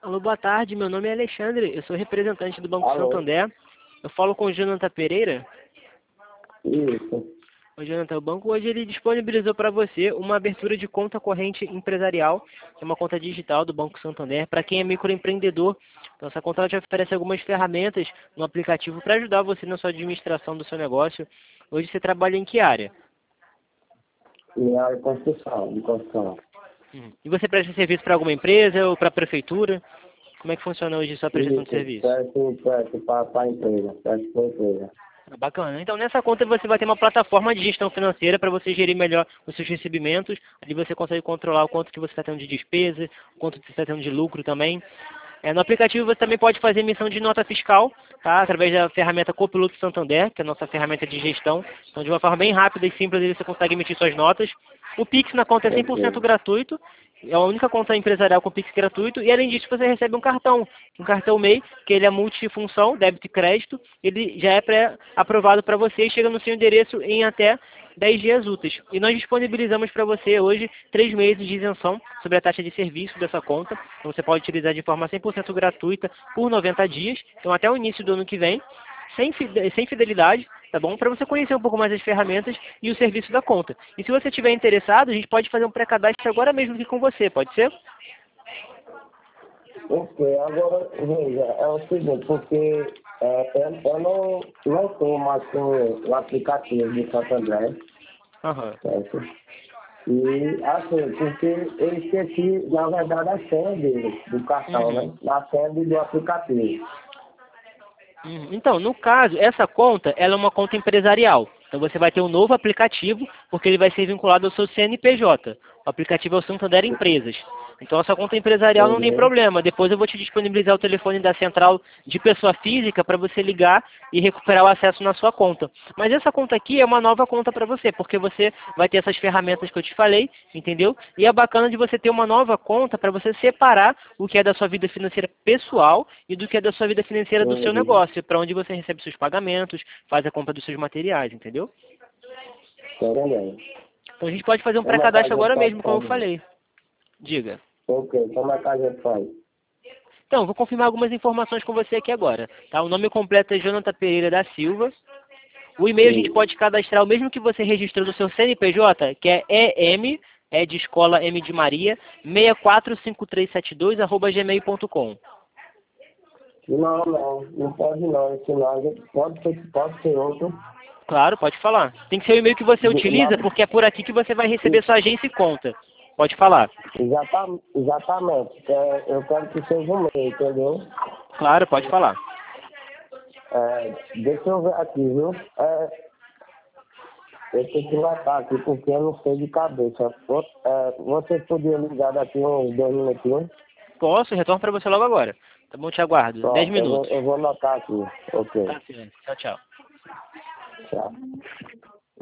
Alô, boa tarde. Meu nome é Alexandre. Eu sou representante do Banco Alô? Santander. Eu falo com o Jonathan Pereira. Isso. O Jonathan, o banco hoje ele disponibilizou para você uma abertura de conta corrente empresarial, que é uma conta digital do Banco Santander, para quem é microempreendedor. Então, essa conta ela te oferece algumas ferramentas no aplicativo para ajudar você na sua administração do seu negócio. Hoje você trabalha em que área? Minha área de construção. E você presta serviço para alguma empresa ou para a prefeitura? Como é que funciona hoje a sua prestação de Isso. serviço? Presto para a empresa. Presto para a empresa. Bacana. Então, nessa conta você vai ter uma plataforma de gestão financeira para você gerir melhor os seus recebimentos. Ali você consegue controlar o quanto que você está tendo de despesa, o quanto que você está tendo de lucro também. No aplicativo você também pode fazer emissão de nota fiscal, tá? Através da ferramenta Copiloto Santander, que é a nossa ferramenta de gestão. Então, de uma forma bem rápida e simples, ali você consegue emitir suas notas. O Pix na conta é 100% Ok. gratuito. É a única conta empresarial com Pix gratuito. E além disso, você recebe um cartão MEI, que ele é multifunção, débito e crédito. Ele já é pré-aprovado para você e chega no seu endereço em até 10 dias úteis. E nós disponibilizamos para você hoje 3 meses de isenção sobre a taxa de serviço dessa conta. Então você pode utilizar de forma 100% gratuita por 90 dias, então até o início do ano que vem, sem fidelidade, tá bom? Para você conhecer um pouco mais as ferramentas e o serviço da conta. E se você estiver interessado, a gente pode fazer um pré-cadastro agora mesmo aqui com você, pode ser? Ok, agora, veja, é o seguinte, porque eu não estou mais com o aplicativo do Santander, Aham. certo? E, assim, porque eu esqueci, na verdade, a senha dele, do cartão, Uhum. né? A senha do aplicativo. Então, no caso, essa conta, ela é uma conta empresarial. Então você vai ter um novo aplicativo, porque ele vai ser vinculado ao seu CNPJ. O aplicativo é o Santander Empresas. Então essa conta empresarial não tem Uhum. problema. Depois eu vou te disponibilizar o telefone da central de pessoa física para você ligar e recuperar o acesso na sua conta. Mas essa conta aqui é uma nova conta para você, porque você vai ter essas ferramentas que eu te falei, entendeu? E é bacana de você ter uma nova conta para você separar o que é da sua vida financeira pessoal e do que é da sua vida financeira do seu Uhum. negócio, para onde você recebe seus pagamentos, faz a compra dos seus materiais, entendeu? Entendeu? Então a gente pode fazer um Como é que a pré-cadastro gente agora pode mesmo, como eu fazer? falei. Diga. Ok, como é que a gente faz? Então, vou confirmar algumas informações com você aqui agora. Tá? O nome completo é Jonathan Pereira da Silva. O e-mail a gente Isso. pode cadastrar o mesmo que você registrou no seu CNPJ, que é EM, é de escola M de Maria, 645372@gmail.com. Não pode não. Esse não, a gente pode ser outro. Claro, pode falar. Tem que ser o e-mail que você Do- na- utiliza, porque é por aqui que você vai receber sua agência e conta. Pode falar. Exatamente. Eu quero que seja um meio, entendeu? Claro, pode falar. Deixa eu ver aqui, viu? Eu tenho que notar aqui porque eu não sei de cabeça. Você podia ligar daqui uns 2 minutinhos? Posso? Retorno para você logo agora. Tá bom, te aguardo. 10 Pronto, minutos. eu vou anotar aqui. Ok. Tá certo. Tchau, tchau. Tchau.